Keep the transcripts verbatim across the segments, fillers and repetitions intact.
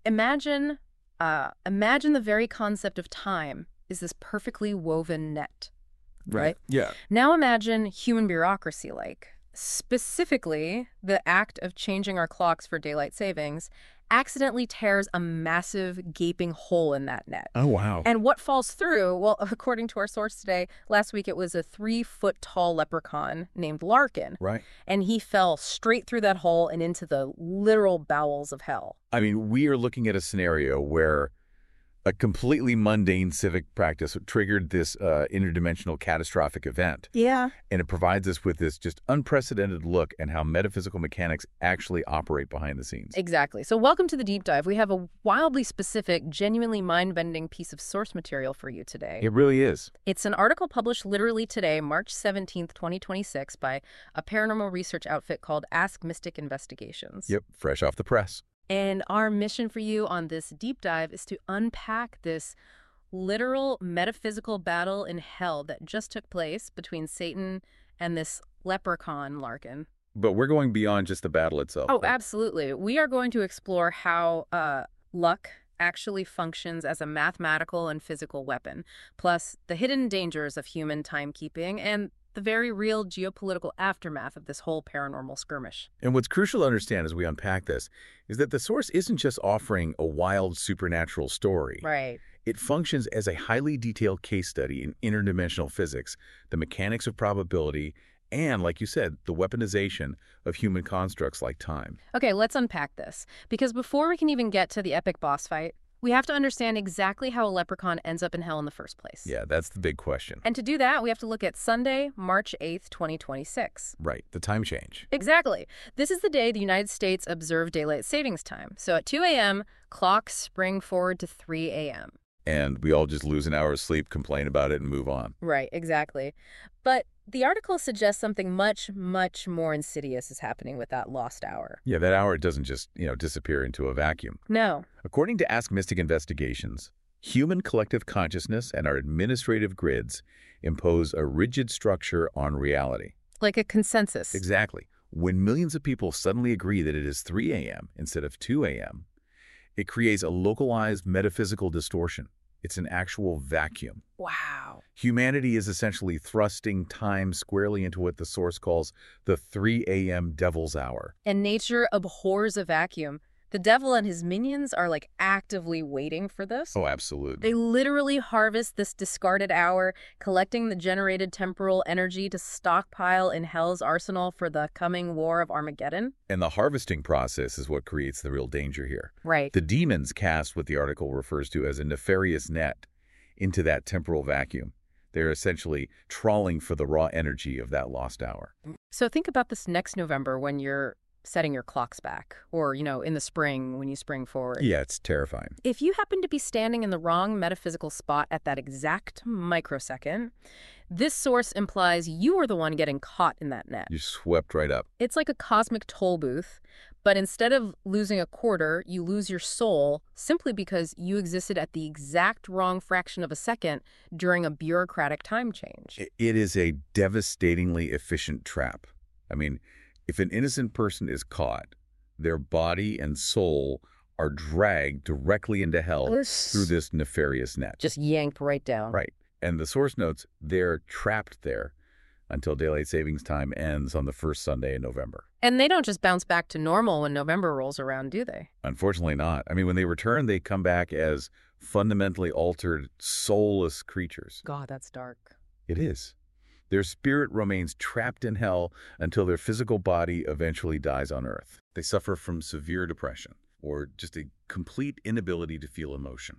Imagine, uh, imagine the very concept of time is this perfectly woven net, right? Yeah. Now imagine human bureaucracy like. Specifically, the act of changing our clocks for daylight savings accidentally tears a massive gaping hole in that net. Oh, wow. And what falls through, well, according to our source today, last week it was a three-foot-tall leprechaun named Larkin. Right. And he fell straight through that hole and into the literal bowels of hell. I mean, we are looking at a scenario where a completely mundane civic practice triggered this uh, interdimensional catastrophic event. Yeah. And it provides us with this just unprecedented look at how metaphysical mechanics actually operate behind the scenes. Exactly. So welcome to the Deep Dive. We have a wildly specific, genuinely mind-bending piece of source material for you today. It really is. It's an article published literally today, March seventeenth, twenty twenty-six, by a paranormal research outfit called Ask Mystic Investigations. Yep, fresh off the press. And our mission for you on this deep dive is to unpack this literal metaphysical battle in hell that just took place between Satan and this leprechaun Larkin. But we're going beyond just the battle itself. Oh, absolutely. We are going to explore how uh, luck actually functions as a mathematical and physical weapon, plus the hidden dangers of human timekeeping and the very real geopolitical aftermath of this whole paranormal skirmish. And what's crucial to understand as we unpack this is that the source isn't just offering a wild supernatural story. Right. It functions as a highly detailed case study in interdimensional physics, the mechanics of probability, and, like you said, the weaponization of human constructs like time. Okay, let's unpack this. Because before we can even get to the epic boss fight, we have to understand exactly how a leprechaun ends up in hell in the first place. Yeah, that's the big question. And to do that, we have to look at Sunday, March eighth, twenty twenty-six. Right, the time change. Exactly. This is the day the United States observed daylight savings time. So at two a m, clocks spring forward to three a m And we all just lose an hour's sleep, complain about it, and move on. Right, exactly. But the article suggests something much, much more insidious is happening with that lost hour. Yeah, that hour doesn't just, you know, disappear into a vacuum. No. According to Ask Mystic Investigations, human collective consciousness and our administrative grids impose a rigid structure on reality. Like a consensus. Exactly. When millions of people suddenly agree that it is three a m instead of two a m, it creates a localized metaphysical distortion. It's an actual vacuum. Wow. Humanity is essentially thrusting time squarely into what the source calls the three a m devil's hour. And nature abhors a vacuum. The devil and his minions are like actively waiting for this. Oh, absolutely. They literally harvest this discarded hour, collecting the generated temporal energy to stockpile in hell's arsenal for the coming war of Armageddon. And the harvesting process is what creates the real danger here. Right. The demons cast what the article refers to as a nefarious net into that temporal vacuum. They're essentially trawling for the raw energy of that lost hour. So think about this next November when you're setting your clocks back, or, you know, in the spring when you spring forward. Yeah, it's terrifying. If you happen to be standing in the wrong metaphysical spot at that exact microsecond, this source implies you are the one getting caught in that net. You're swept right up. It's like a cosmic toll booth, but instead of losing a quarter, you lose your soul simply because you existed at the exact wrong fraction of a second during a bureaucratic time change. It is a devastatingly efficient trap. I mean, if an innocent person is caught, their body and soul are dragged directly into hell through this nefarious net. Just yanked right down. Right. And the source notes they're trapped there until daylight savings time ends on the first Sunday in November. And they don't just bounce back to normal when November rolls around, do they? Unfortunately not. I mean, when they return, they come back as fundamentally altered, soulless creatures. God, that's dark. It is. Their spirit remains trapped in hell until their physical body eventually dies on earth. They suffer from severe depression or just a complete inability to feel emotion.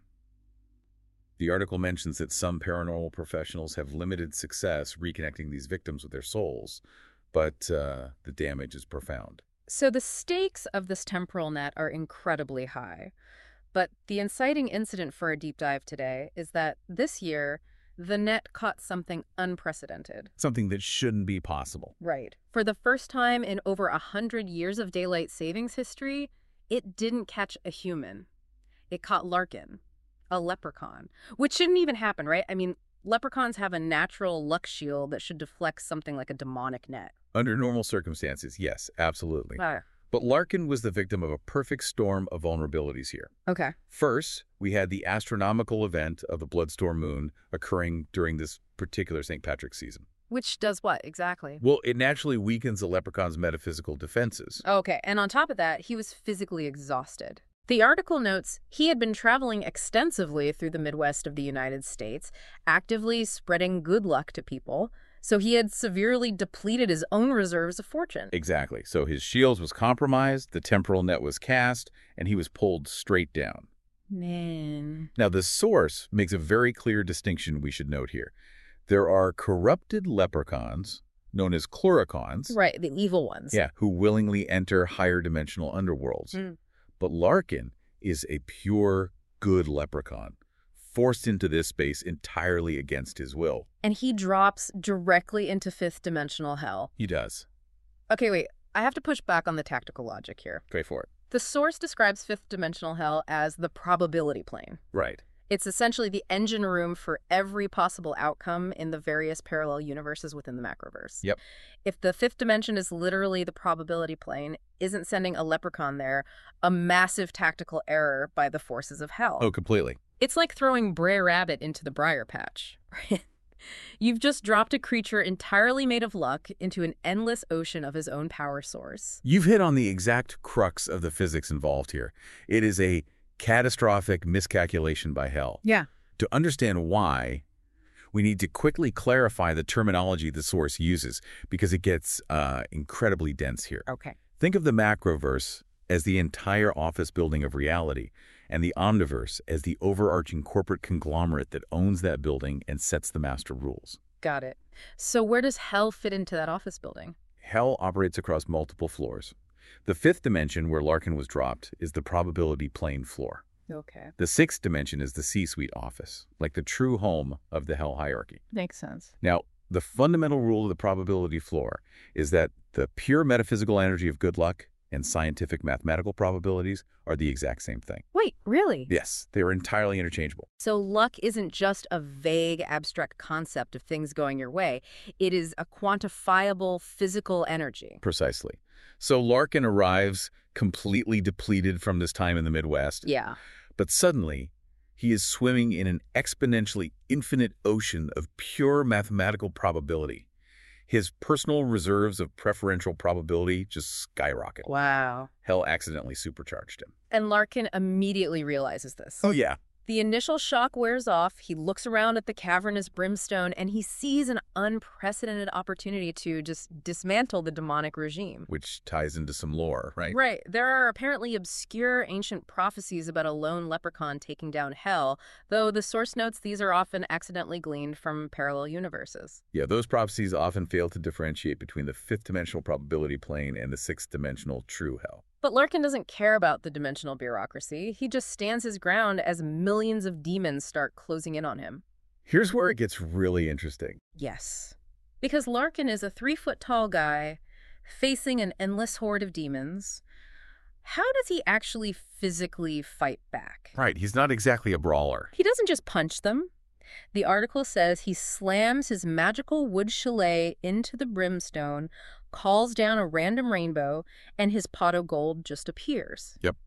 The article mentions that some paranormal professionals have limited success reconnecting these victims with their souls, but uh, the damage is profound. So the stakes of this temporal net are incredibly high. But the inciting incident for a deep dive today is that this year, the net caught something unprecedented. Something that shouldn't be possible. Right. For the first time in over a hundred years of daylight savings history, it didn't catch a human. It caught Larkin, a leprechaun, which shouldn't even happen, right? I mean, leprechauns have a natural luck shield that should deflect something like a demonic net. Under normal circumstances, yes, absolutely. Uh, But Larkin was the victim of a perfect storm of vulnerabilities here. Okay. First, we had the astronomical event of the Bloodstorm moon occurring during this particular Saint Patrick's season. Which does what, exactly? Well, it naturally weakens the leprechaun's metaphysical defenses. Okay, and on top of that, he was physically exhausted. The article notes he had been traveling extensively through the Midwest of the United States, actively spreading good luck to people, so he had severely depleted his own reserves of fortune. Exactly. So his shield was compromised, the temporal net was cast, and he was pulled straight down. Man. Now, the source makes a very clear distinction we should note here. There are corrupted leprechauns, known as chloricons. Right, the evil ones. Yeah, who willingly enter higher dimensional underworlds. Mm. But Larkin is a pure good leprechaun, forced into this space entirely against his will. And he drops directly into fifth dimensional hell. He does. Okay, wait. I have to push back on the tactical logic here. Go for it. The source describes fifth dimensional hell as the probability plane. Right. It's essentially the engine room for every possible outcome in the various parallel universes within the macroverse. Yep. If the fifth dimension is literally the probability plane, isn't sending a leprechaun there a massive tactical error by the forces of hell? Oh, completely. It's like throwing Brer Rabbit into the briar patch. You've just dropped a creature entirely made of luck into an endless ocean of his own power source. You've hit on the exact crux of the physics involved here. It is a catastrophic miscalculation by hell. Yeah. To understand why, we need to quickly clarify the terminology the source uses because it gets uh, incredibly dense here. Okay. Think of the macroverse as the entire office building of reality and the omniverse as the overarching corporate conglomerate that owns that building and sets the master rules. Got it. So where does hell fit into that office building? Hell operates across multiple floors. The fifth dimension, where Larkin was dropped, is the probability plane floor. Okay. The sixth dimension is the C-suite office, like the true home of the hell hierarchy. Makes sense. Now, the fundamental rule of the probability floor is that the pure metaphysical energy of good luck and scientific mathematical probabilities are the exact same thing. Wait, really? Yes, they are entirely interchangeable. So luck isn't just a vague, abstract concept of things going your way. It is a quantifiable physical energy. Precisely. So Larkin arrives completely depleted from this time in the Midwest. Yeah. But suddenly, he is swimming in an exponentially infinite ocean of pure mathematical probability. His personal reserves of preferential probability just skyrocket. Wow. Hell accidentally supercharged him. And Larkin immediately realizes this. Oh, yeah. The initial shock wears off, he looks around at the cavernous brimstone, and he sees an unprecedented opportunity to just dismantle the demonic regime. Which ties into some lore, right? Right. There are apparently obscure ancient prophecies about a lone leprechaun taking down hell, though the source notes these are often accidentally gleaned from parallel universes. Yeah, those prophecies often fail to differentiate between the fifth-dimensional probability plane and the sixth-dimensional true hell. But Larkin doesn't care about the dimensional bureaucracy. He just stands his ground as millions of demons start closing in on him. Here's where it gets really interesting. Yes. Because Larkin is a three-foot-tall guy facing an endless horde of demons. How does he actually physically fight back? Right, he's not exactly a brawler. He doesn't just punch them. The article says he slams his magical wood chalet into the brimstone, calls down a random rainbow, and his pot of gold just appears. Yep.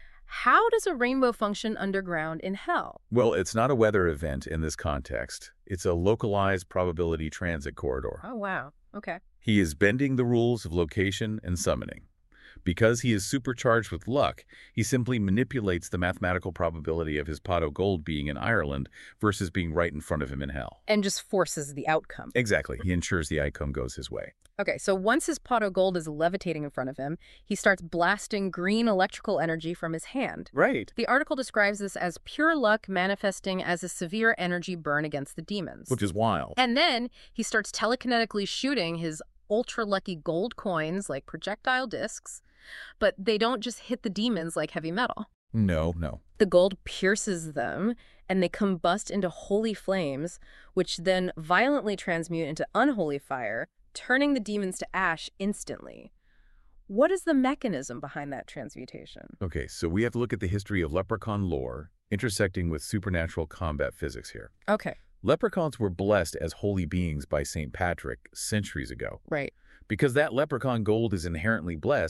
How does a rainbow function underground in hell? Well, it's not a weather event in this context. It's a localized probability transit corridor. Oh, wow. Okay. He is bending the rules of location and summoning. Because he is supercharged with luck, he simply manipulates the mathematical probability of his pot of gold being in Ireland versus being right in front of him in hell. And just forces the outcome. Exactly. He ensures the outcome goes his way. Okay, so once his pot of gold is levitating in front of him, he starts blasting green electrical energy from his hand. Right. The article describes this as pure luck manifesting as a severe energy burn against the demons. Which is wild. And then he starts telekinetically shooting his ultra-lucky gold coins like projectile discs, but they don't just hit the demons like heavy metal. No, no. The gold pierces them, and they combust into holy flames, which then violently transmute into unholy fire, turning the demons to ash instantly. What is the mechanism behind that transmutation? Okay, so we have to look at the history of leprechaun lore intersecting with supernatural combat physics here. Okay. Leprechauns were blessed as holy beings by Saint Patrick centuries ago. Right. Because that leprechaun gold is inherently blessed,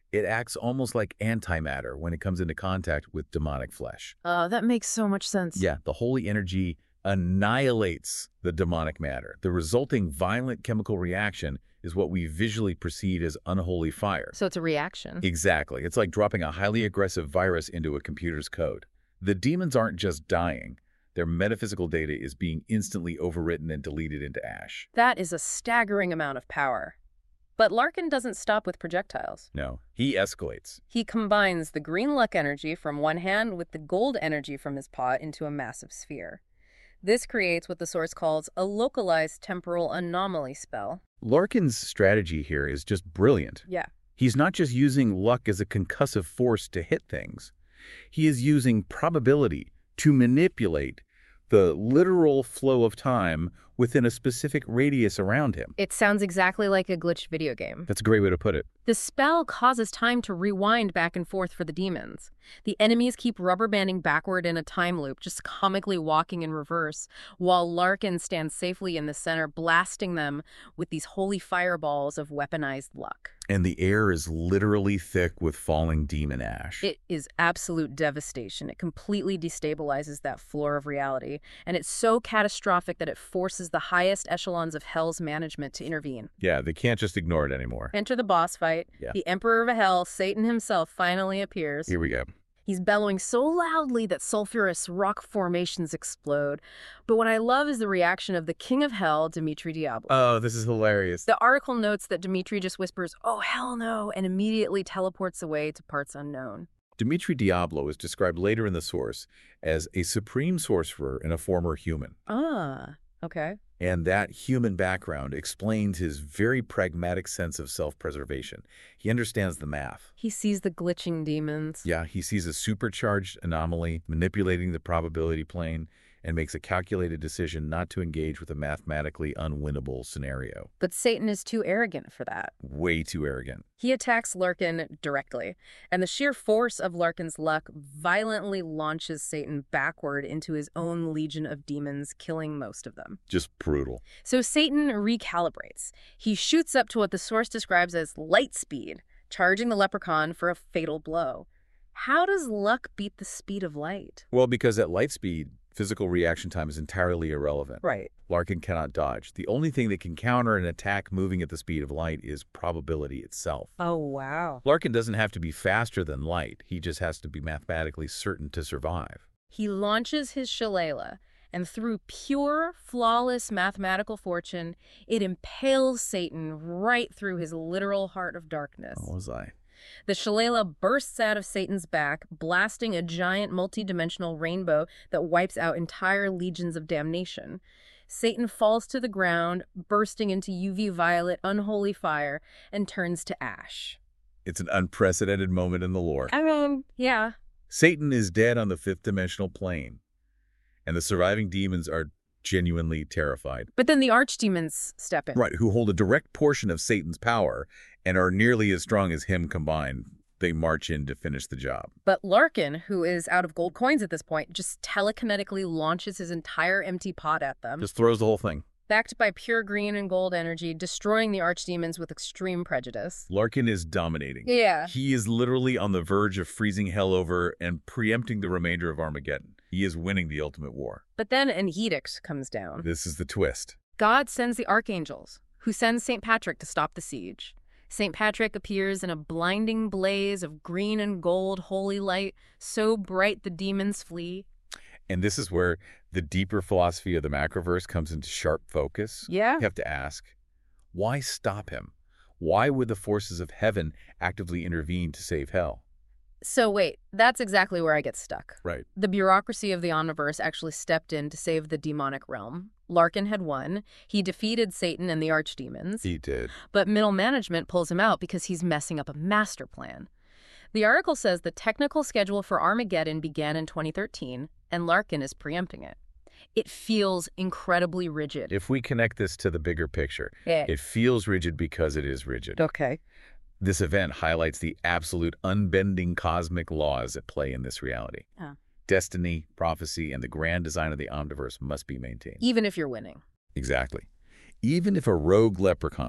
It acts almost like antimatter when it comes into contact with demonic flesh. Uh, that makes so much sense. Yeah, the holy energy annihilates the demonic matter. The resulting violent chemical reaction is what we visually perceive as unholy fire. So it's a reaction. Exactly. It's like dropping a highly aggressive virus into a computer's code. The demons aren't just dying. Their metaphysical data is being instantly overwritten and deleted into ash. That is a staggering amount of power. But Larkin doesn't stop with projectiles. No, he escalates. He combines the green luck energy from one hand with the gold energy from his paw into a massive sphere. This creates what the source calls a localized temporal anomaly spell. Larkin's strategy here is just brilliant. Yeah. He's not just using luck as a concussive force to hit things. He is using probability to manipulate the literal flow of time within a specific radius around him. It sounds exactly like a glitched video game. That's a great way to put it. The spell causes time to rewind back and forth for the demons. The enemies keep rubber banding backward in a time loop, just comically walking in reverse, while Larkin stands safely in the center, blasting them with these holy fireballs of weaponized luck. And the air is literally thick with falling demon ash. It is absolute devastation. It completely destabilizes that floor of reality, and it's so catastrophic that it forces the highest echelons of Hell's management to intervene. Yeah, they can't just ignore it anymore. Enter the boss fight. Yeah. The Emperor of Hell, Satan himself, finally appears. Here we go. He's bellowing so loudly that sulfurous rock formations explode. But what I love is the reaction of the King of Hell, Dimitri Diablo. Oh, this is hilarious. The article notes that Dimitri just whispers, "Oh, hell no," and immediately teleports away to parts unknown. Dimitri Diablo is described later in the source as a supreme sorcerer and a former human. Ah, okay. And that human background explains his very pragmatic sense of self-preservation. He understands the math. He sees the glitching demons. Yeah, he sees a supercharged anomaly manipulating the probability plane and makes a calculated decision not to engage with a mathematically unwinnable scenario. But Satan is too arrogant for that. Way too arrogant. He attacks Larkin directly, and the sheer force of Larkin's luck violently launches Satan backward into his own legion of demons, killing most of them. Just brutal. So Satan recalibrates. He shoots up to what the source describes as light speed, charging the leprechaun for a fatal blow. How does luck beat the speed of light? Well, because at light speed, physical reaction time is entirely irrelevant. Right. Larkin cannot dodge. The only thing that can counter an attack moving at the speed of light is probability itself. Oh, wow. Larkin doesn't have to be faster than light. He just has to be mathematically certain to survive. He launches his shillelagh, and through pure, flawless mathematical fortune, it impales Satan right through his literal heart of darkness. What was I? The shillelagh bursts out of Satan's back, blasting a giant multi-dimensional rainbow that wipes out entire legions of damnation. Satan falls to the ground, bursting into U V violet, unholy fire, and turns to ash. It's an unprecedented moment in the lore. I mean, yeah. Satan is dead on the fifth dimensional plane, and the surviving demons are genuinely terrified. But then the archdemons step in. Right, who hold a direct portion of Satan's power and are nearly as strong as him combined. They march in to finish the job. But Larkin, who is out of gold coins at this point, just telekinetically launches his entire empty pot at them. Just throws the whole thing. Backed by pure green and gold energy, destroying the archdemons with extreme prejudice. Larkin is dominating. Yeah. He is literally on the verge of freezing hell over and preempting the remainder of Armageddon. He is winning the ultimate war. But then an edict comes down. This is the twist. God sends the archangels, who sends Saint Patrick to stop the siege. Saint Patrick appears in a blinding blaze of green and gold holy light, so bright the demons flee. And this is where the deeper philosophy of the Macroverse comes into sharp focus. Yeah? You have to ask, why stop him? Why would the forces of heaven actively intervene to save hell? So wait, that's exactly where I get stuck. Right. The bureaucracy of the Omniverse actually stepped in to save the demonic realm. Larkin had won. He defeated Satan and the archdemons. He did. But middle management pulls him out because he's messing up a master plan. The article says the technical schedule for Armageddon began in twenty thirteen, and Larkin is preempting it. It feels incredibly rigid. If we connect this to the bigger picture, Yeah. it feels rigid because it is rigid. Okay. This event highlights the absolute unbending cosmic laws at play in this reality. Huh. Destiny, prophecy, and the grand design of the Omniverse must be maintained. Even if you're winning. Exactly. Even if a rogue leprechaun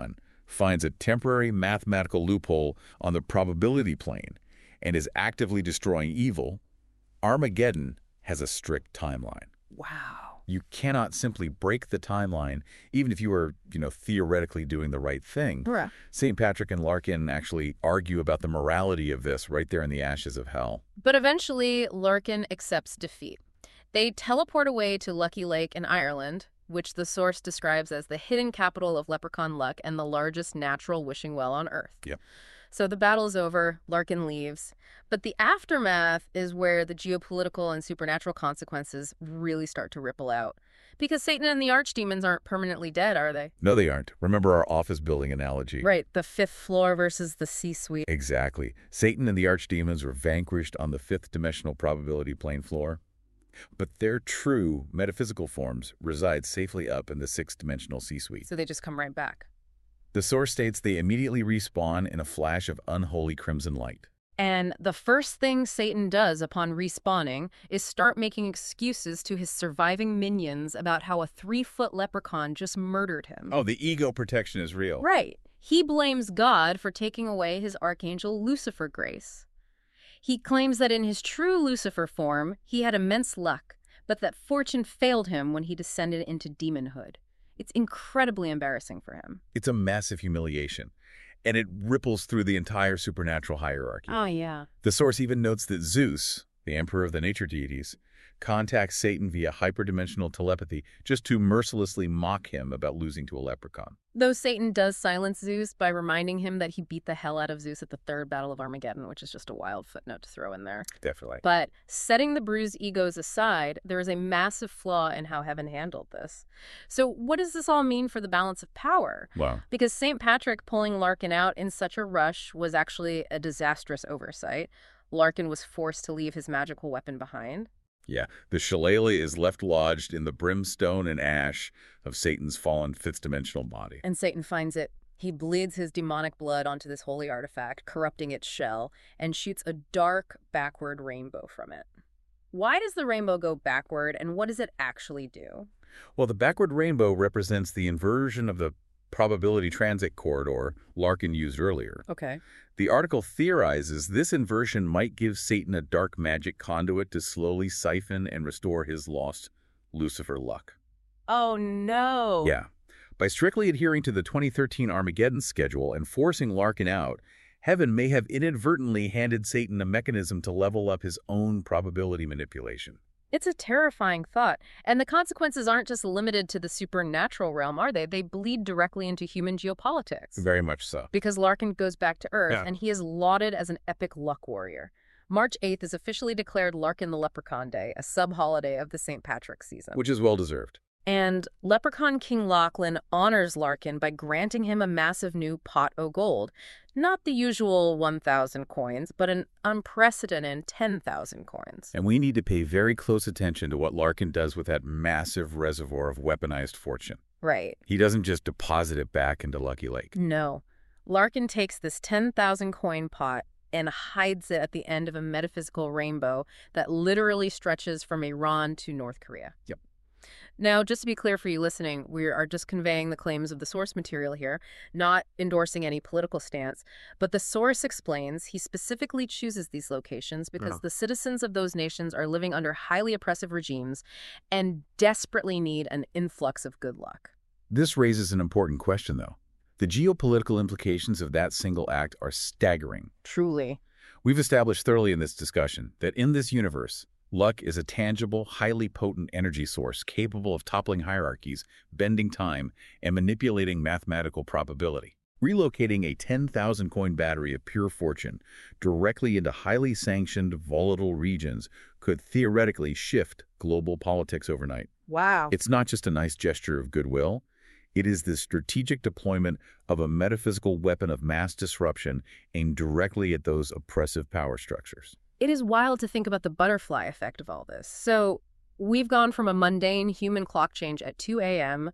finds a temporary mathematical loophole on the probability plane and is actively destroying evil, Armageddon has a strict timeline. Wow. You cannot simply break the timeline, even if you were, you know, theoretically doing the right thing. Right. Saint Patrick and Larkin actually argue about the morality of this right there in the ashes of hell. But eventually, Larkin accepts defeat. They teleport away to Lucky Lake in Ireland, which the source describes as the hidden capital of leprechaun luck and the largest natural wishing well on Earth. Yep. So the battle's over, Larkin leaves. But the aftermath is where the geopolitical and supernatural consequences really start to ripple out. Because Satan and the archdemons aren't permanently dead, are they? No, they aren't. Remember our office building analogy? Right, the fifth floor versus the C-suite. Exactly. Satan and the archdemons were vanquished on the fifth dimensional probability plane floor. But their true metaphysical forms reside safely up in the sixth dimensional C-suite. So they just come right back. The source states they immediately respawn in a flash of unholy crimson light. And the first thing Satan does upon respawning is start making excuses to his surviving minions about how a three-foot leprechaun just murdered him. Oh, the ego protection is real. Right. He blames God for taking away his archangel Lucifer grace. He claims that in his true Lucifer form, he had immense luck, but that fortune failed him when he descended into demonhood. It's incredibly embarrassing for him. It's a massive humiliation, and it ripples through the entire supernatural hierarchy. Oh, yeah. The source even notes that Zeus, the emperor of the nature deities, contacts Satan via hyperdimensional telepathy just to mercilessly mock him about losing to a leprechaun. Though Satan does silence Zeus by reminding him that he beat the hell out of Zeus at the third battle of Armageddon, which is just a wild footnote to throw in there. Definitely. But setting the bruised egos aside, there is a massive flaw in how heaven handled this. So what does this all mean for the balance of power? Wow. Because Saint Patrick pulling Larkin out in such a rush was actually a disastrous oversight. Larkin was forced to leave his magical weapon behind. Yeah, the shillelagh is left lodged in the brimstone and ash of Satan's fallen fifth-dimensional body. And Satan finds it. He bleeds his demonic blood onto this holy artifact, corrupting its shell, and shoots a dark, backward rainbow from it. Why does the rainbow go backward, and what does it actually do? Well, the backward rainbow represents the inversion of the probability transit corridor Larkin used earlier. Okay. The article theorizes this inversion might give Satan a dark magic conduit to slowly siphon and restore his lost Lucifer luck. Oh, no. Yeah. By strictly adhering to the twenty thirteen Armageddon schedule and forcing Larkin out, Heaven may have inadvertently handed Satan a mechanism to level up his own probability manipulation. It's a terrifying thought. And the consequences aren't just limited to the supernatural realm, are they? They bleed directly into human geopolitics. Very much so. Because Larkin goes back to Earth, Yeah. and he is lauded as an epic luck warrior. March eighth is officially declared Larkin the Leprechaun Day, a sub-holiday of the Saint Patrick season. Which is well-deserved. And Leprechaun King Lachlan honors Larkin by granting him a massive new pot o' gold. Not the usual one thousand coins, but an unprecedented ten thousand coins. And we need to pay very close attention to what Larkin does with that massive reservoir of weaponized fortune. Right. He doesn't just deposit it back into Lucky Lake. No. Larkin takes this ten thousand coin pot and hides it at the end of a metaphysical rainbow that literally stretches from Iran to North Korea. Yep. Now, just to be clear for you listening, we are just conveying the claims of the source material here, not endorsing any political stance. But the source explains he specifically chooses these locations because Yeah. the citizens of those nations are living under highly oppressive regimes and desperately need an influx of good luck. This raises an important question, though. The geopolitical implications of that single act are staggering. Truly. We've established thoroughly in this discussion that in this universe, luck is a tangible, highly potent energy source capable of toppling hierarchies, bending time, and manipulating mathematical probability. Relocating a ten thousand coin battery of pure fortune directly into highly sanctioned, volatile regions could theoretically shift global politics overnight. Wow. It's not just a nice gesture of goodwill. It is the strategic deployment of a metaphysical weapon of mass disruption aimed directly at those oppressive power structures. It is wild to think about the butterfly effect of all this. So we've gone from a mundane human clock change at two a m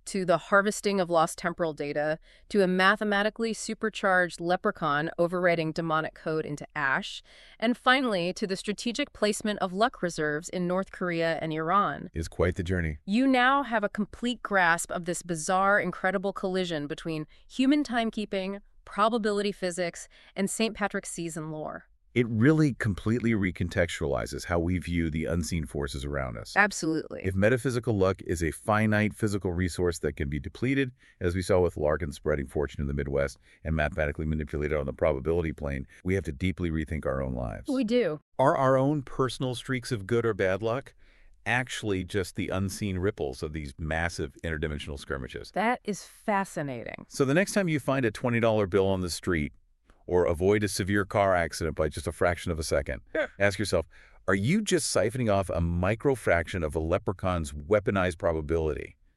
to the harvesting of lost temporal data, to a mathematically supercharged leprechaun overwriting demonic code into ash, and finally to the strategic placement of luck reserves in North Korea and Iran. Is quite the journey. You now have a complete grasp of this bizarre, incredible collision between human timekeeping, probability physics, and Saint Patrick's season lore. It really completely recontextualizes how we view the unseen forces around us. Absolutely. If metaphysical luck is a finite physical resource that can be depleted, as we saw with Larkin spreading fortune in the Midwest and mathematically manipulated on the probability plane, we have to deeply rethink our own lives. We do. Are our own personal streaks of good or bad luck actually just the unseen ripples of these massive interdimensional skirmishes? That is fascinating. So the next time you find a twenty dollar bill on the street, or avoid a severe car accident by just a fraction of a second, Yeah. ask yourself, are you just siphoning off a microfraction of a leprechaun's weaponized probability?